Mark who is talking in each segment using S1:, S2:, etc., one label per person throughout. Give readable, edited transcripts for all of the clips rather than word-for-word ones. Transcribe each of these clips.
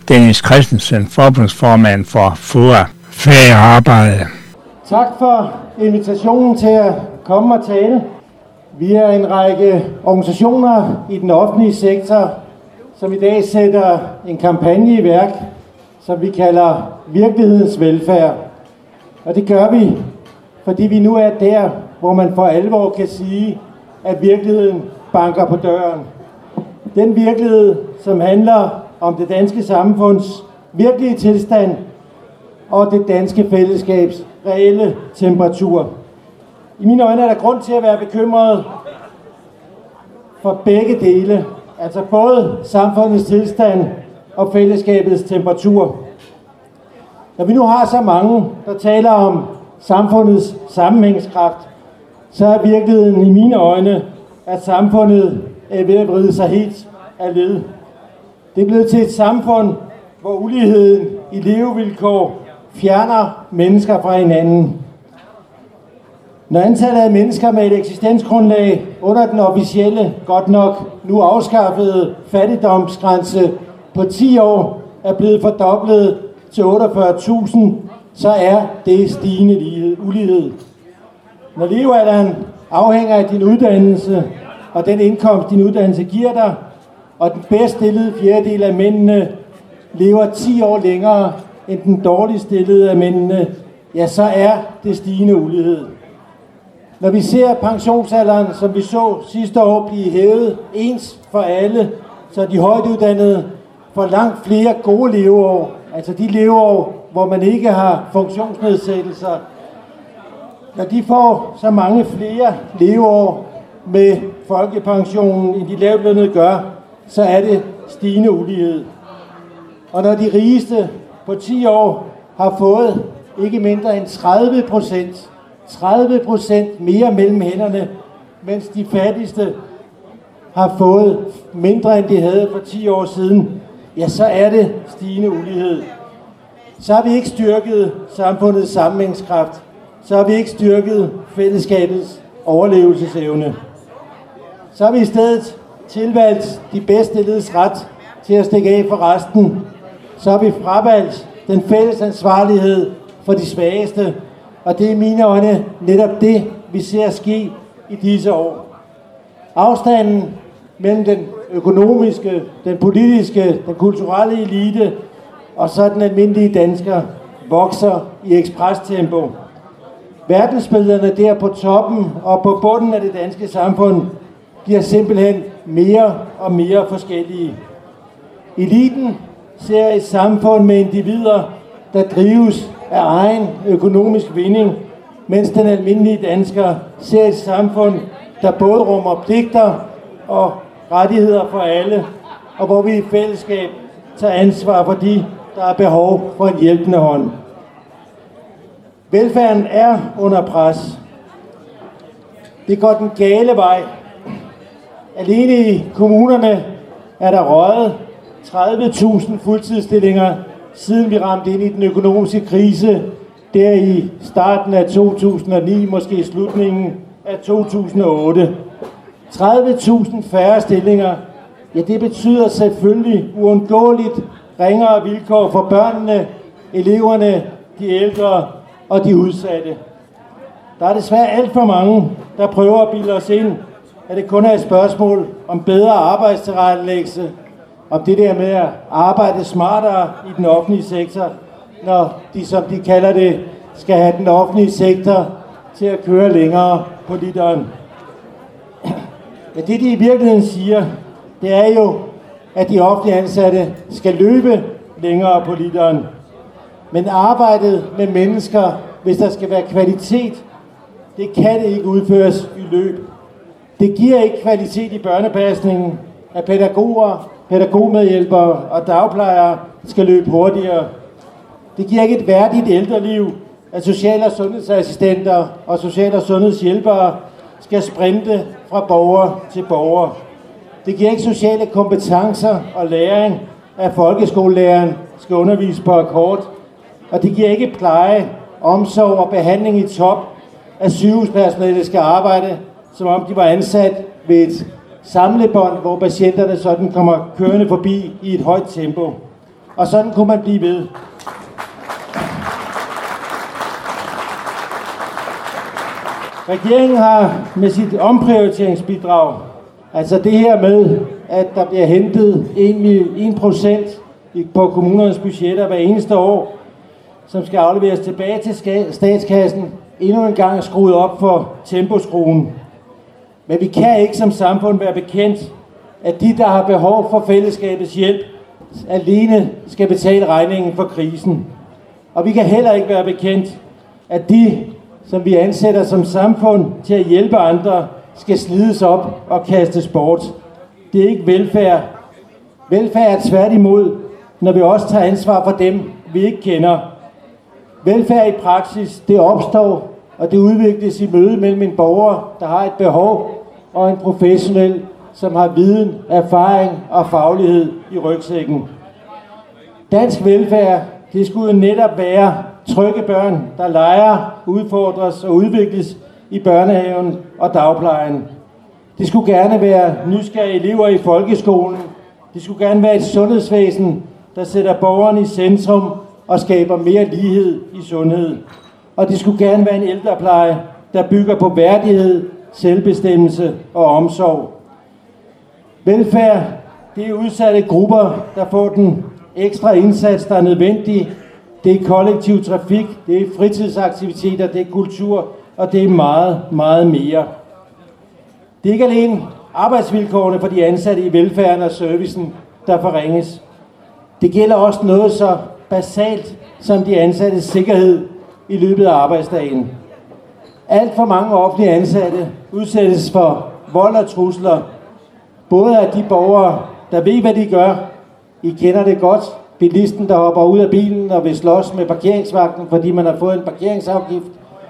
S1: Dennis Christensen, forbundsformand for FOA. Ferie og arbejde.
S2: Tak for invitationen til at komme og tale. Vi er en række organisationer i den offentlige sektor, som i dag sætter en kampagne i værk, som vi kalder virkelighedens velfærd. Og det gør vi, fordi vi nu er der, hvor man for alvor kan sige, at virkeligheden banker på døren. Den virkelighed, som handler om det danske samfunds virkelige tilstand og det danske fællesskabs reelle temperatur. I mine øjne er der grund til at være bekymret for begge dele, altså både samfundets tilstand og fællesskabets temperatur. Når vi nu har så mange, der taler om samfundets sammenhængskraft, så er virkeligheden i mine øjne, at samfundet er ved at vride sig helt af led. Det er blevet til et samfund, hvor uligheden i levevilkår fjerner mennesker fra hinanden. Når antallet af mennesker med et eksistensgrundlag under den officielle, godt nok nu afskaffede fattigdomsgrænse på 10 år er blevet fordoblet til 48.000, så er det stigende ulighed. Når levealderen afhænger af din uddannelse og den indkomst, din uddannelse giver dig, og den bedst stillede fjerdedel af mændene lever 10 år længere end den dårligst stillede af mændene, ja, så er det stigende ulighed. Når vi ser pensionsalderen, som vi så sidste år, blive hævet ens for alle, så de højtuddannede får langt flere gode leveår, altså de leveår, hvor man ikke har funktionsnedsættelser. Når de får så mange flere leveår med folkepensionen, end de lavtlønnede gør, så er det stigende ulighed. Og når de rigeste på 10 år har fået ikke mindre end 30% mere mellem hænderne, mens de fattigste har fået mindre end de havde for 10 år siden, ja, så er det stigende ulighed. Så har vi ikke styrket samfundets sammenhængskraft. Så har vi ikke styrket fællesskabets overlevelsesevne. Så har vi i stedet tilvalgt de bedst stilledes ret til at stikke af for resten. Så har vi fravalgt den fælles ansvarlighed for de svageste. Og det er i mine øjne netop det, vi ser ske i disse år. Afstanden mellem den økonomiske, den politiske, den kulturelle elite og så den almindelige dansker vokser i eksprestempo. Verdensbillederne der på toppen og på bunden af det danske samfund bliver simpelthen mere og mere forskellige. Eliten ser et samfund med individer, der drives af egen økonomisk vinding, mens den almindelige dansker ser et samfund, der både rummer pligter og rettigheder for alle, og hvor vi i fællesskab tager ansvar for de, der har behov for en hjælpende hånd. Velfærden er under pres. Det går den gale vej. Alene i kommunerne er der røget 30.000 fuldtidsstillinger, siden vi ramte ind i den økonomiske krise, der i starten af 2009, måske slutningen af 2008. 30.000 færre stillinger, ja, det betyder selvfølgelig uundgåeligt ringere vilkår for børnene, eleverne, de ældre og de udsatte. Der er desværre alt for mange, der prøver at bilde os ind, at det kun er et spørgsmål om bedre arbejdstilrettelæggelse, om det der med at arbejde smartere i den offentlige sektor, når de, som de kalder det, skal have den offentlige sektor til at køre længere på literen. Men det, de i virkeligheden siger, det er jo, at de offentlige ansatte skal løbe længere på literen. Men arbejdet med mennesker, hvis der skal være kvalitet, det kan ikke udføres i løb. Det giver ikke kvalitet i børnepasningen, at pædagoger, pædagogmedhjælpere og dagplejere skal løbe hurtigere. Det giver ikke et værdigt ældreliv, at social- og sundhedsassistenter og social- og sundhedshjælpere skal sprinte fra borger til borger. Det giver ikke sociale kompetencer og læring, at folkeskolelæreren skal undervise på akkord. Og det giver ikke pleje, omsorg og behandling i top, at sygehuspersonalet skal arbejde, som om de var ansat ved et samlebånd, hvor patienterne sådan kommer kørende forbi i et højt tempo. Og sådan kunne man blive ved. Regeringen har med sit omprioriteringsbidrag, altså det her med, at der bliver hentet 1% på kommunernes budgetter hver eneste år, som skal afleveres tilbage til statskassen, endnu en gang skruet op for temposkruen. Men vi kan ikke som samfund være bekendt, at de, der har behov for fællesskabets hjælp, alene skal betale regningen for krisen. Og vi kan heller ikke være bekendt, at de, som vi ansætter som samfund til at hjælpe andre, skal slides op og kastes bort. Det er ikke velfærd. Velfærd er tværtimod, når vi også tager ansvar for dem, vi ikke kender. Velfærd i praksis, det opstår, og det udvikles i møde mellem en borger, der har et behov, og en professionel, som har viden, erfaring og faglighed i rygsækken. Dansk velfærd, det skulle netop være trygge børn, der leger, udfordres og udvikles i børnehaven og dagplejen. Det skulle gerne være nysgerrige elever i folkeskolen. Det skulle gerne være et sundhedsvæsen, der sætter borgeren i centrum og skaber mere lighed i sundhed. Og det skulle gerne være en ældrepleje, der bygger på værdighed, selvbestemmelse og omsorg. Velfærd, det er udsatte grupper, der får den ekstra indsats, der er nødvendig. Det er kollektiv trafik, det er fritidsaktiviteter, det er kultur, og det er meget, meget mere. Det er ikke alene arbejdsvilkårene for de ansatte i velfærden og servicen, der forringes. Det gælder også noget så basalt som de ansattes sikkerhed i løbet af arbejdsdagen. Alt for mange offentlige ansatte udsættes for vold og trusler, både af de borgere, der ved, hvad de gør. I kender det godt. Bilisten, der hopper ud af bilen og vil slås med parkeringsvagten, fordi man har fået en parkeringsafgift.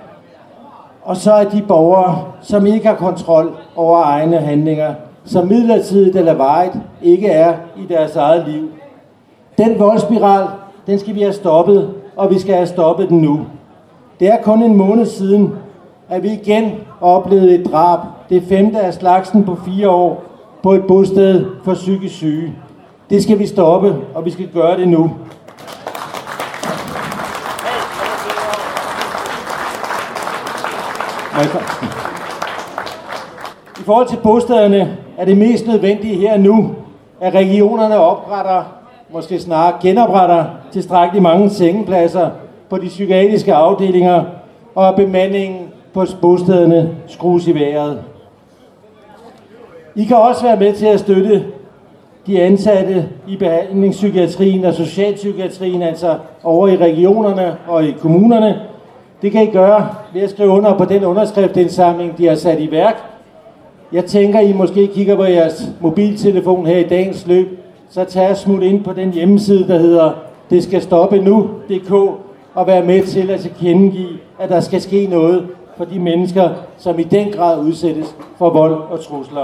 S2: Og så er de borgere, som ikke har kontrol over egne handlinger, som midlertidigt eller varigt ikke er i deres eget liv. Den voldsspiral, den skal vi have stoppet, og vi skal have stoppet den nu. Det er kun en måned siden, at vi igen oplevede et drab, det 5. af slagsen på 4 år, på et bosted for psykisk syge. Det skal vi stoppe, og vi skal gøre det nu. I forhold til bostederne er det mest nødvendige her nu, at regionerne opretter, måske snarere genopretter, tilstrækkeligt mange sengepladser på de psykiatriske afdelinger, og bemandingen på bostederne skrues i vejret. I kan også være med til at støtte de ansatte i behandlingspsykiatrien og socialpsykiatrien, altså over i regionerne og i kommunerne. Det kan I gøre ved at skrive under på den underskriftindsamling, de har sat i værk. Jeg tænker, I måske kigger på jeres mobiltelefon her i dagens løb, så tag smut ind på den hjemmeside, der hedder detskalstoppenu.dk og vær med til at tilkendegive, at der skal ske noget for de mennesker, som i den grad udsættes for vold og trusler.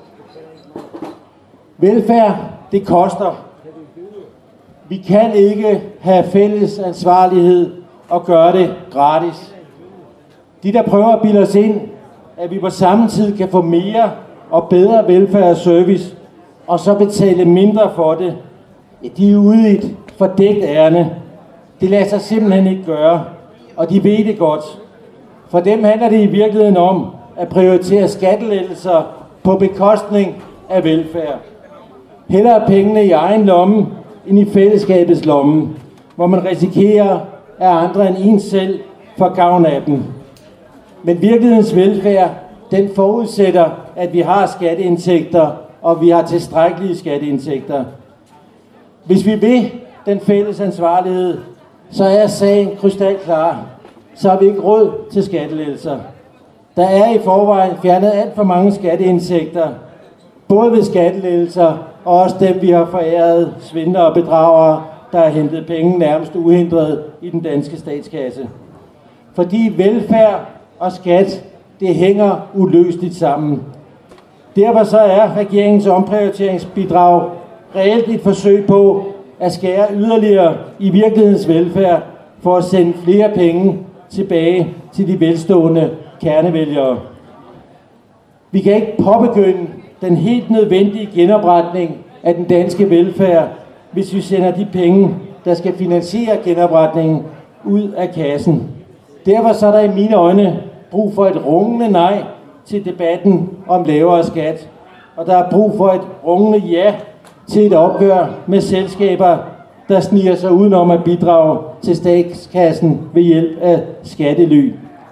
S2: Velfærd, det koster. Vi kan ikke have fælles ansvarlighed og gøre det gratis. De, der prøver at bilde os ind, at vi på samme tid kan få mere og bedre velfærd og service, og så betale mindre for det, de er ude i et fordækt ærne. Det lader sig simpelthen ikke gøre, og de ved det godt. For dem handler det i virkeligheden om at prioritere skattelettelser på bekostning af velfærd. Hellere pengene i egen lomme, end i fællesskabets lomme, hvor man risikerer, at andre end en selv får gavn af dem. Men virkelighedens velfærd, den forudsætter, at vi har skatteindtægter, og vi har tilstrækkelige skatteindtægter. Hvis vi vil den fælles ansvarlighed, så er sagen krystalklar. Så har vi ikke råd til skattelettelser. Der er i forvejen fjernet alt for mange skatteindtægter, både ved skattelettelser og også dem, vi har foræret svindlere og bedragere, der har hentet penge nærmest uhindret i den danske statskasse. Fordi velfærd og skat, det hænger uløseligt sammen. Derfor så er regeringens omprioriteringsbidrag reelt et forsøg på at skære yderligere i virkelighedens velfærd for at sende flere penge tilbage til de velstående kernevælgere. Vi kan ikke påbegynde den helt nødvendige genopretning af den danske velfærd, hvis vi sender de penge, der skal finansiere genopretningen, ud af kassen. Derfor så er der i mine øjne brug for et rungende nej til debatten om lavere skat. Og der er brug for et rungende ja til et opgør med selskaber, der sniger sig udenom at bidrage til statskassen ved hjælp af skattely.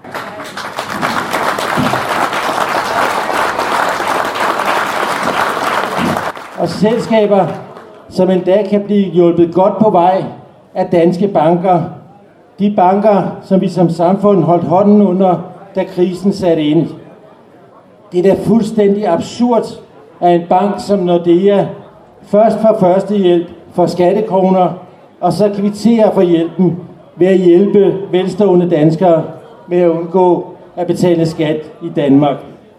S2: Og selskaber, som endda kan blive hjulpet godt på vej af danske banker. De banker, som vi som samfund holdt hånden under, da krisen satte ind. Det er da fuldstændig absurd, at en bank som Nordea først får førstehjælp for skattekroner, og så kvitterer for hjælpen ved at hjælpe velstående danskere med at undgå at betale skat i Danmark.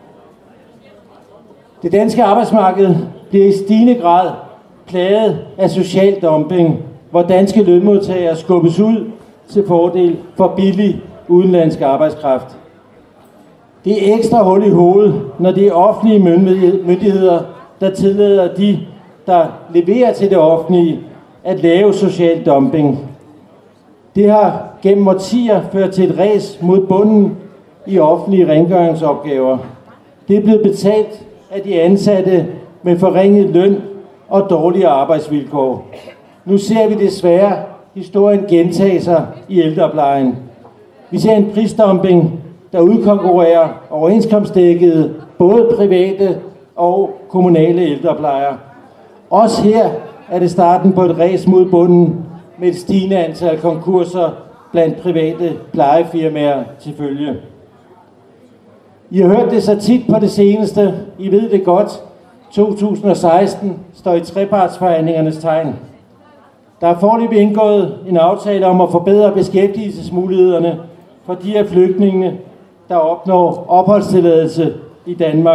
S2: Det danske arbejdsmarked bliver i stigende grad plaget af social dumping, hvor danske lønmodtagere skubbes ud til fordel for billig udenlandsk arbejdskraft. Det er ekstra hul i hovedet, når det er offentlige myndigheder, der tillader de, der leverer til det offentlige, at lave social dumping. Det har gennem årtier ført til et ræs mod bunden i offentlige rengøringsopgaver. Det er blevet betalt af de ansatte med forringet løn og dårligere arbejdsvilkår. Nu ser vi desværre historien gentage sig i ældreplejen. Vi ser en prisdumping, der udkonkurrerer overenskomstdækkede både private og kommunale ældreplejere. Også her er det starten på et ræs mod bunden med et stigende antal konkurser blandt private plejefirmaer til følge. I har hørt det så tit på det seneste. I ved det godt. 2016 står i trepartsforhandlingernes tegn. Der er foreløbig indgået en aftale om at forbedre beskæftigelsesmulighederne for de af flygtningene, der opnår opholdstilladelse i Danmark.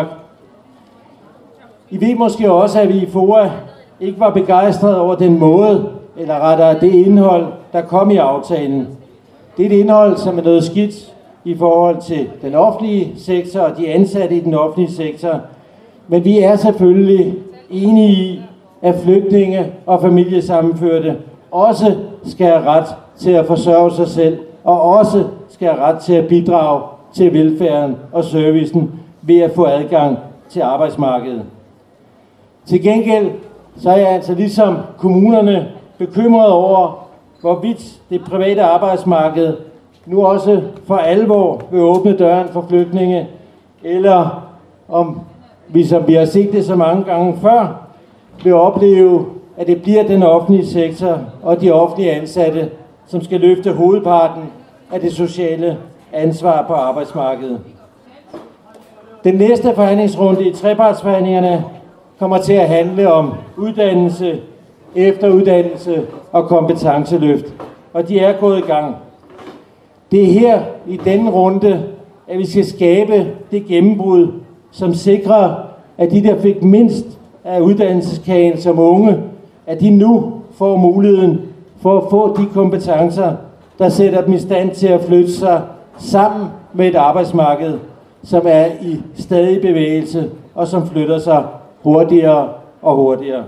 S2: I ved måske også, at vi i FOA ikke var begejstrede over den måde, eller rettere det indhold, der kom i aftalen. Det er et indhold, som er noget skidt i forhold til den offentlige sektor og de ansatte i den offentlige sektor. Men vi er selvfølgelig enige i, at flygtninge og familiesammenførte også skal have ret til at forsørge sig selv, og også skal have ret til at bidrage til velfærden og servicen ved at få adgang til arbejdsmarkedet. Til gengæld så er jeg altså ligesom kommunerne bekymret over, hvorvidt det private arbejdsmarked nu også for alvor vil åbne døren for flygtninge, eller om vi, som vi har set det så mange gange før, vil opleve, at det bliver den offentlige sektor og de offentlige ansatte, som skal løfte hovedparten af det sociale ansvar på arbejdsmarkedet. Den næste forhandlingsrunde i trepartsforhandlingerne kommer til at handle om uddannelse, efteruddannelse og kompetenceløft, og de er gået i gang. Det er her i denne runde, at vi skal skabe det gennembrud, som sikrer, at de, der fik mindst af uddannelseskagen som unge, at de nu får muligheden for at få de kompetencer, der sætter dem i stand til at flytte sig sammen med et arbejdsmarked, som er i stadig bevægelse og som flytter sig hurtigere og hurtigere.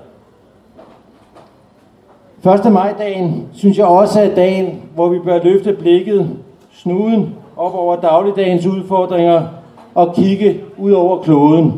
S2: 1. maj-dagen synes jeg også er dagen, hvor vi bør løfte blikket, snuden op over dagligdagens udfordringer og kigge ud over kloden.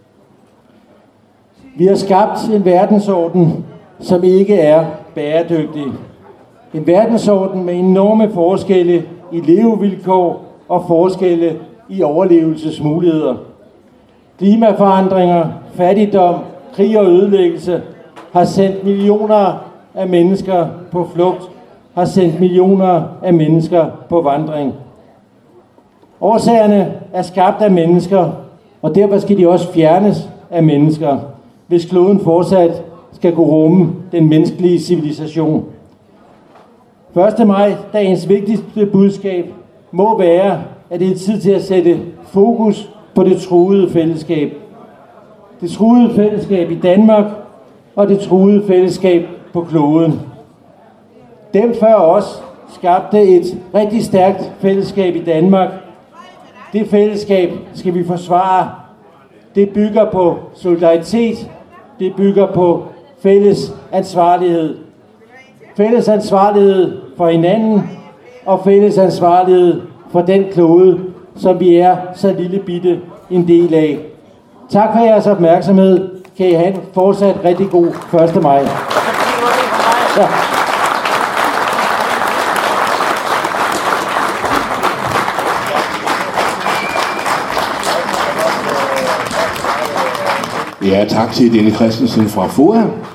S2: Vi har skabt en verdensorden, som ikke er bæredygtig. En verdensorden med enorme forskelle i levevilkår og forskelle i overlevelsesmuligheder. Klimaforandringer, fattigdom, krig og ødelæggelse har sendt millioner af mennesker på flugt, har sendt millioner af mennesker på vandring. Årsagerne er skabt af mennesker, og derfor skal de også fjernes af mennesker, hvis kloden fortsat skal kunne rumme den menneskelige civilisation. 1. maj, dagens vigtigste budskab, må være, at det er tid til at sætte fokus på det truede fællesskab. Det truede fællesskab i Danmark, og det truede fællesskab på kloden. Dem før os skabte et rigtig stærkt fællesskab i Danmark. Det fællesskab skal vi forsvare. Det bygger på solidaritet, det bygger på fælles ansvarlighed. Fælles ansvarlighed for hinanden og fælles ansvarlighed for den klode, som vi er så lille bitte en del af. Tak for jeres opmærksomhed. Kan I have en fortsat rigtig god 1. maj. Ja.
S3: Ja, tak til Dennis Christensen fra FOA.